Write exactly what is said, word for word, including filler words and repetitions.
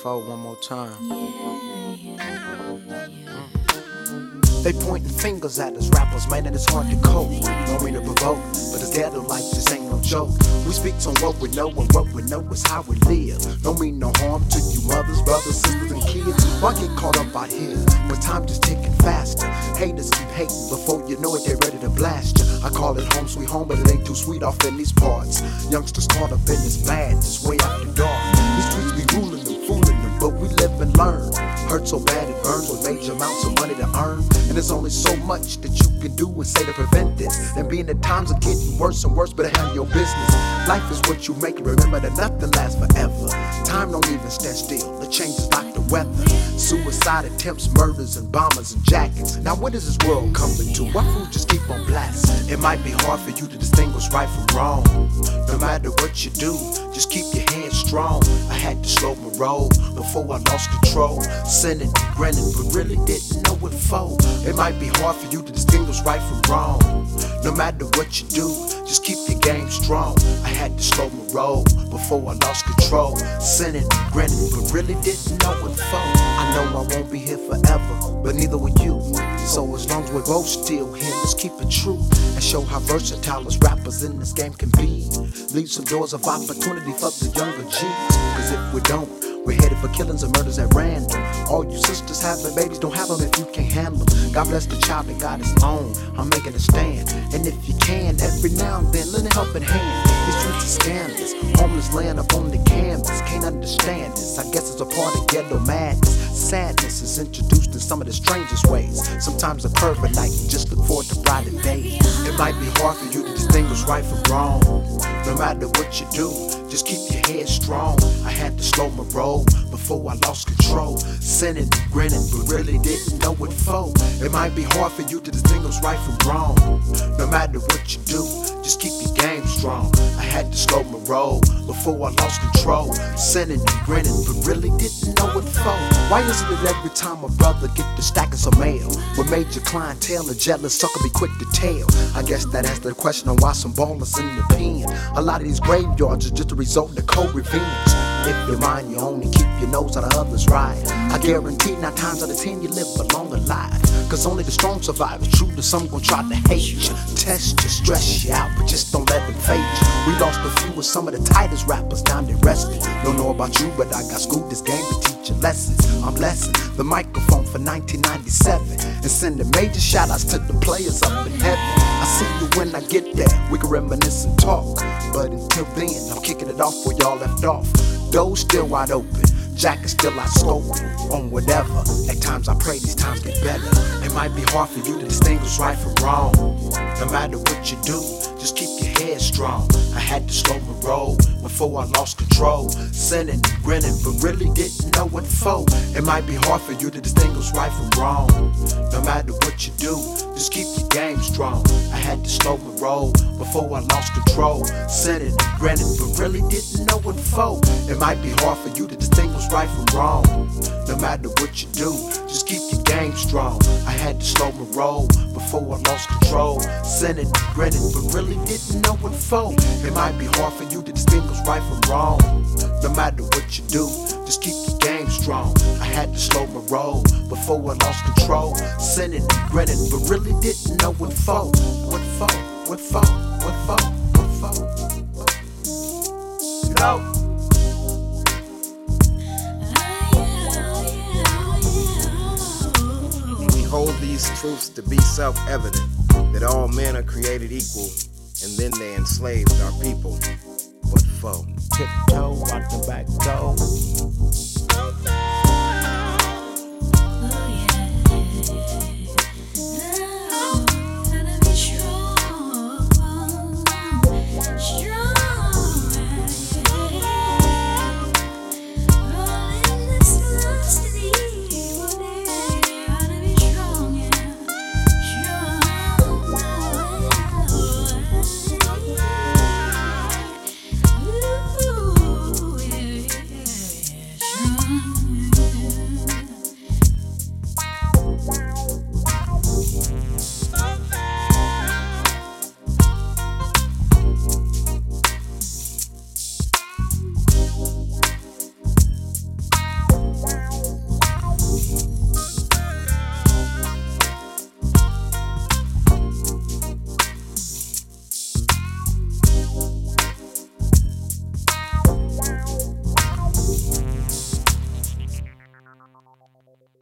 four one more time. They pointing fingers at us rappers, man, and it's hard to cope. Don't mean to provoke, but the ghetto life just ain't no joke. We speak on what we know, and what we know is how we live. Don't mean no harm to you mothers, brothers, sisters, and kids. Why get caught up out here when time just ticking faster? Haters keep hating, before you know it, they ready to blast you. I call it home sweet home, but it ain't too sweet off in these parts. Youngsters caught up in this madness way after dark. These streets be ruling them, fooling them, but we live and learn. Hurt so bad it burns with major amounts of money to earn. And there's only so much that you can do and say to prevent this. And being that times are getting worse and worse, better handle your business. Life is what you make it, remember that nothing lasts forever. Time don't even stand still, it changes like the weather. Suicide attempts, murders, and bombers and jackets. Now what is this world coming to? Why fools just keep on blasting? It might be hard for you to distinguish right from wrong. No matter what you do, just keep your hands strong. I had to slow my roll before I lost control. Sinning, grinning, but really didn't know what for. It might be hard for you to distinguish right from wrong. No matter what you do, just keep your game strong. I had to slow my roll before I lost control. Sinning, grinning, but really didn't know what for. I know I won't be here forever, but neither will you. So as long as we're both still here, let's keep it true and show how versatile us rappers in this game can be. Leave some doors of opportunity for the younger G's. Cause if we don't, we're headed for killings and murders at random. All you sisters having babies, don't have them if you can't handle them. God bless the child that got his own. I'm making a stand. And if you can, every now and then, lend a helping hand. These streets are scandalous. Homeless laying up on the canvas. Can't understand this. I guess it's a part of ghetto madness. Sadness is introduced in some of the strangest ways. Sometimes a curve at night, you just look forward to brighter days. It might be hard for you to distinguish right from wrong. No matter what you do, just keep your head strong. I had to slow my roll before I lost control. Sinning, grinning, but really didn't know what for. It might be hard for you to distinguish right from wrong. No matter what you do, just keep your game strong. I had to slow my roll before I lost control. Sinning and grinning, but really didn't know what for. Why is it that every time a brother get the stack of some mail, with major clientele, a jealous sucker be quick to tell? I guess that answers the question on why some ballers in the pen. A lot of these graveyards are just a result of cold revenge. If you mind your own and keep your nose out of others' right, I guarantee nine times out of ten you live a longer life. Cause only the strong survive. It's true that some gon' try to hate you, test you, stress you out, but just don't let them fade you. We lost a few of some of the tightest rappers down there resting. Don't know about you, but I got schooled this game to teach you lessons. I'm blessing the microphone for nineteen ninety-seven and sending major shout outs to the players up in heaven. I see you when I get there, we can reminisce and talk. But until then, I'm kicking it off where y'all left off. Doors still wide open, Jack is still out scoping on whatever. At times I pray these times get better. It might be hard for you to distinguish right from wrong. No matter what you do, just keep your head strong. I had to slow my roll before I lost control. Sinning, grinning, but really didn't know what for. It might be hard for you to distinguish right from wrong. No matter what you do, just keep your game strong. I had to slow my roll before I lost control. Sinning, grinning, but really didn't know what for. It might be hard for you to distinguish right from wrong. No matter what you do, just keep your game strong. I had to slow my roll before I lost control. Sinning, grinning, but really didn't know what for. It might be hard for you to distinguish right from wrong. No matter what you do, just keep your game strong. I had to slow my roll before I lost control. Sinning, grinning, but really didn't know what for. What for? What for? What for? What for? No. Hold these truths to be self-evident, that all men are created equal, and then they enslaved our people. What for? Tiptoe out the back door.